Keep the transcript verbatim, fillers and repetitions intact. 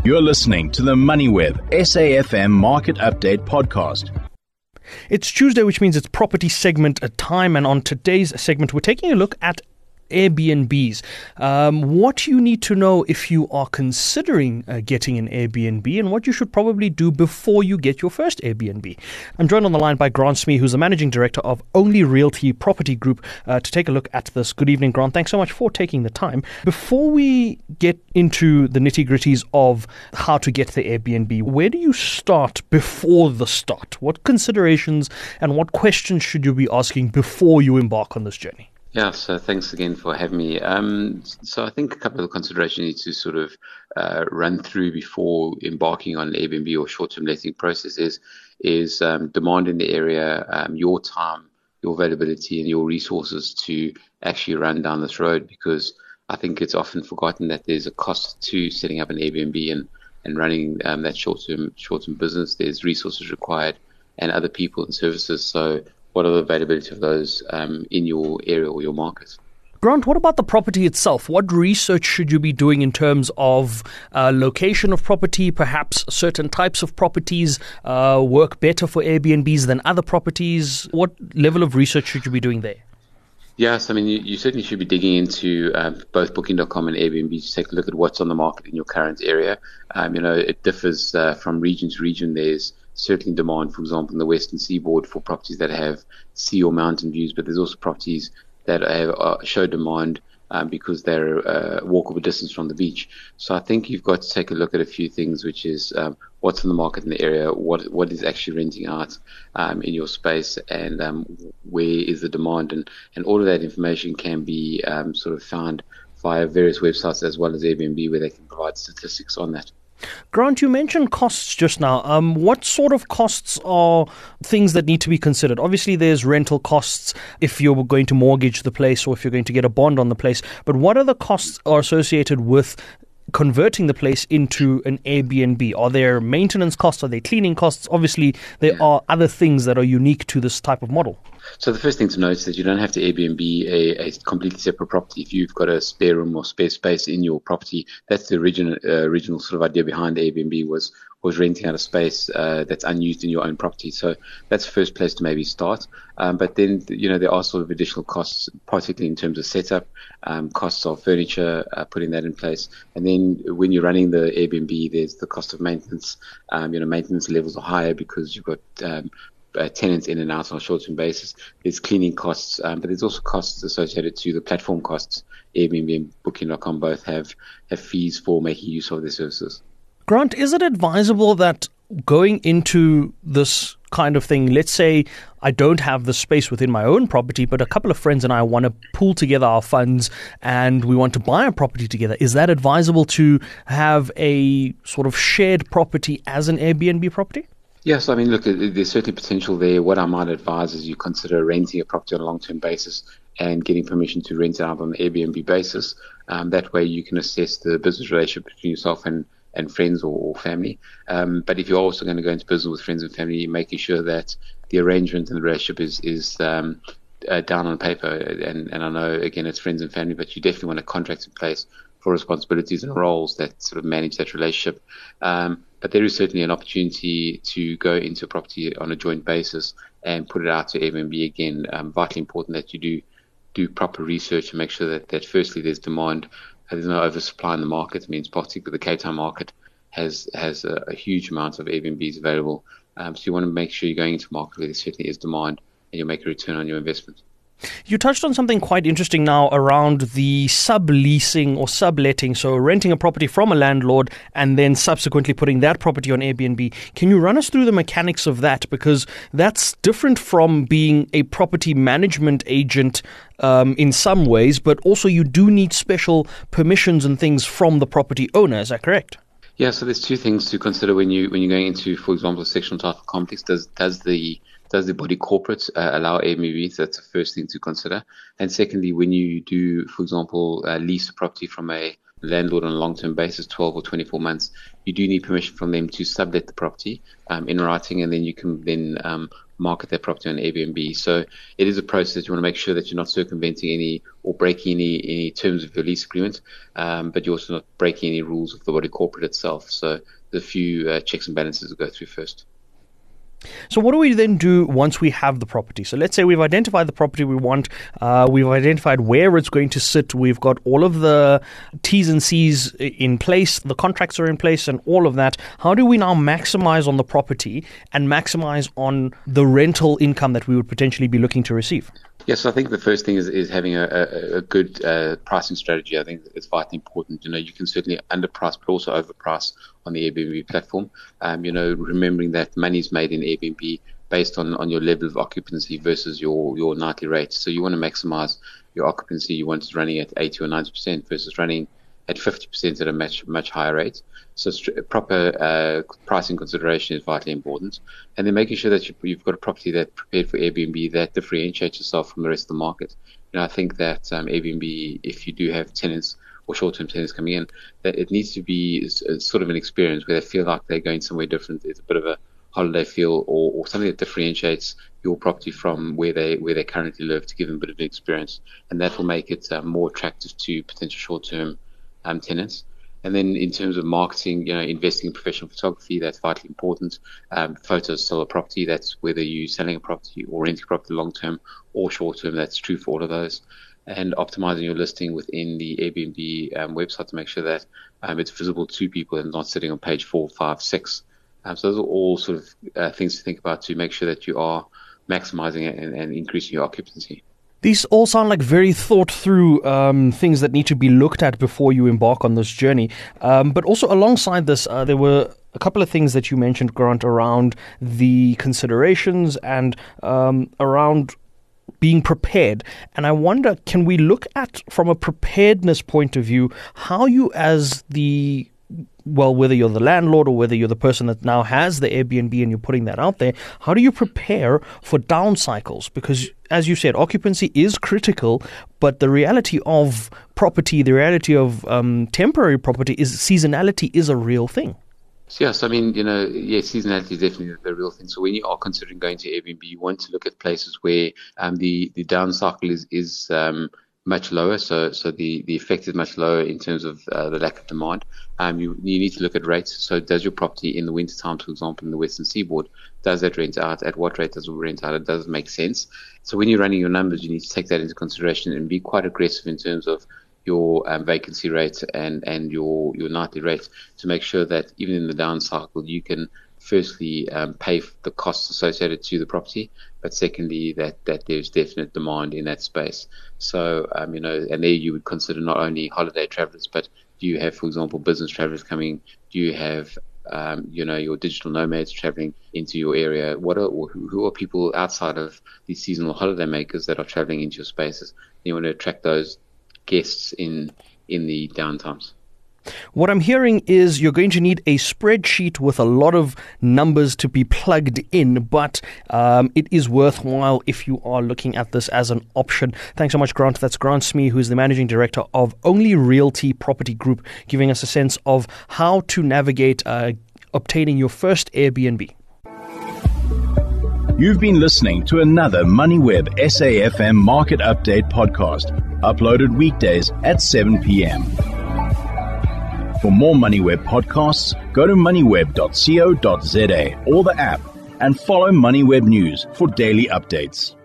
You're listening to the MoneyWeb S A F M Market Update Podcast. It's Tuesday, which means it's property segment time, and on today's segment, we're taking a look at Airbnbs. Um, what you need to know if you are considering uh, getting an Airbnb, and what you should probably do before you get your first Airbnb. I'm joined on the line by Grant Smee, who's the Managing Director of Only Realty Property Group, uh, to take a look at this. Good evening, Grant. Thanks so much for taking the time. Before we get into the nitty-gritties of how to get the Airbnb, where do you start before the start? What considerations and what questions should you be asking before you embark on this journey? Yeah, so thanks again for having me. Um, so I think a couple of considerations you need to sort of uh, run through before embarking on an Airbnb or short-term letting process is, is um, demand in the area, um, your time, your availability and your resources to actually run down this road, because I think it's often forgotten that there's a cost to setting up an Airbnb and, and running um, that short-term short-term business. There's resources required and other people and services. So what are the availability of those um, in your area or your market? Grant, what about the property itself? What research should you be doing in terms of uh, location of property? Perhaps certain types of properties uh, work better for Airbnbs than other properties. What level of research should you be doing there? Yes, I mean, you, you certainly should be digging into um, both Booking dot com and Airbnb to take a look at what's on the market in your current area. Um, you know, it differs uh, from region to region. There's certainly demand, for example, in the Western Seaboard for properties that have sea or mountain views, but there's also properties that have, uh, show demand um, because they're a uh, walkable distance from the beach. So I think you've got to take a look at a few things, which is um, what's in the market in the area, what what is actually renting out um, in your space, and um, where is the demand. And, and all of that information can be um, sort of found via various websites as well as Airbnb, where they can provide statistics on that. Grant, you mentioned costs just now. Um, what sort of costs are things that need to be considered? Obviously, there's rental costs if you're going to mortgage the place or if you're going to get a bond on the place. But what other costs are associated with converting the place into an Airbnb? Are there maintenance costs? Are there cleaning costs? Obviously, there Yeah. are other things that are unique to this type of model. So the first thing to note is that you don't have to Airbnb a, a completely separate property. If you've got a spare room or spare space in your property, that's the original uh, original sort of idea behind Airbnb, was was renting out a space uh, that's unused in your own property. So that's the first place to maybe start. Um, but then, you know, there are sort of additional costs, particularly in terms of setup, um, costs of furniture, uh, putting that in place. And then when you're running the Airbnb, there's the cost of maintenance. Um, you know, maintenance levels are higher because you've got um, Uh, tenants in and out on a short-term basis. There's cleaning costs, um, but there's also costs associated to the platform costs. Airbnb and Booking dot com both have, have fees for making use of their services. Grant, is it advisable that going into this kind of thing, let's say I don't have the space within my own property, but a couple of friends and I want to pool together our funds and we want to buy a property together, is that advisable to have a sort of shared property as an Airbnb property? Yes, I mean, look, there's certainly potential there. What I might advise is you consider renting a property on a long-term basis and getting permission to rent it out on an Airbnb basis. Um, that way you can assess the business relationship between yourself and, and friends or, or family. Um, but if you're also going to go into business with friends and family, making sure that the arrangement and the relationship is, is um, uh, down on paper. And, and I know, again, it's friends and family, but you definitely want a contract in place for responsibilities and roles that sort of manage that relationship. Um, but there is certainly an opportunity to go into a property on a joint basis and put it out to Airbnb. Again, um, vitally important that you do do proper research and make sure that, that firstly there's demand, there's no oversupply in the market. It means particularly the Cape Town market has has a, a huge amount of Airbnbs available. Um, so you want to make sure you're going into a market where there certainly is demand and you'll make a return on your investment. You touched on something quite interesting now around the subleasing or subletting, so renting a property from a landlord and then subsequently putting that property on Airbnb. Can you run us through the mechanics of that? Because that's different from being a property management agent um, in some ways, but also you do need special permissions and things from the property owner. Is that correct? Yeah, so there's two things to consider when you when you're going into, for example, a sectional title complex. Does does the Does the body corporate uh, allow Airbnb? So that's the first thing to consider. And secondly, when you do, for example, uh, lease a property from a landlord on a long-term basis, twelve or twenty-four months, you do need permission from them to sublet the property um, in writing, and then you can then um, market that property on Airbnb. So it is a process. You want to make sure that you're not circumventing any or breaking any, any terms of your lease agreement, um, but you're also not breaking any rules of the body corporate itself. So the few uh, checks and balances to go through first. So what do we then do once we have the property? So let's say we've identified the property we want, uh, we've identified where it's going to sit, we've got all of the T's and C's in place, the contracts are in place and all of that. How do we now maximize on the property and maximize on the rental income that we would potentially be looking to receive? Yes, I think the first thing is, is having a, a, a good uh, pricing strategy. I think it's vitally important. You know, you can certainly underprice, but also overprice on the Airbnb platform. Um, you know, remembering that money is made in Airbnb based on, on your level of occupancy versus your, your nightly rate. So you want to maximize your occupancy. You want it running at eighty or ninety percent versus running at fifty percent at a much, much higher rate. So st- proper uh, pricing consideration is vitally important. And then making sure that you, you've got a property that's prepared for Airbnb that differentiates yourself from the rest of the market. You know, I think that um, Airbnb, if you do have tenants or short-term tenants coming in, that it needs to be sort of an experience where they feel like they're going somewhere different. It's a bit of a holiday feel or, or something that differentiates your property from where they where they currently live to give them a bit of an experience. And that will make it uh, more attractive to potential short-term um, tenants. And then in terms of marketing, you know, investing in professional photography, that's vitally important. Um, photos sell a property. That's whether you're selling a property or renting a property long term or short term. That's true for all of those. And optimizing your listing within the Airbnb um, website to make sure that um, it's visible to people and not sitting on page four, five, six. Um, so those are all sort of uh, things to think about to make sure that you are maximizing it and, and increasing your occupancy. These all sound like very thought through um, things that need to be looked at before you embark on this journey. Um, but also alongside this, uh, there were a couple of things that you mentioned, Grant, around the considerations and um, around being prepared. And I wonder, can we look at, from a preparedness point of view, how you as the well, whether you're the landlord or whether you're the person that now has the Airbnb and you're putting that out there, how do you prepare for down cycles? Because, as you said, occupancy is critical, but the reality of property, the reality of um, temporary property is seasonality is a real thing. Yes, I mean, you know, yes, seasonality is definitely the real thing. So when you are considering going to Airbnb, you want to look at places where um, the, the down cycle is, is um, much lower. So so the, the effect is much lower in terms of uh, the lack of demand. Um, you, you need to look at rates. So does your property in the winter time, for example, in the Western Seaboard, does that rent out? At what rate does it rent out? It does make sense. So when you're running your numbers, you need to take that into consideration and be quite aggressive in terms of your um, vacancy rate and, and your, your nightly rate to make sure that even in the down cycle, you can firstly um, pay the costs associated to the property, but secondly, that, that there's definite demand in that space. So, um, you know, and there you would consider not only holiday travelers, but do you have, for example, business travelers coming? Do you have, um, you know, your digital nomads traveling into your area? What are, who are people outside of these seasonal holiday makers that are traveling into your spaces? You want to attract those guests in in the downtimes. What I'm hearing is you're going to need a spreadsheet with a lot of numbers to be plugged in, but um, it is worthwhile if you are looking at this as an option. Thanks so much, Grant. That's Grant Smee, who is the Managing Director of Only Realty Property Group, giving us a sense of how to navigate uh, obtaining your first Airbnb. You've been listening to another MoneyWeb S A F M Market Update podcast, uploaded weekdays at seven p.m. For more MoneyWeb podcasts, go to moneyweb dot co dot za or the app and follow MoneyWeb News for daily updates.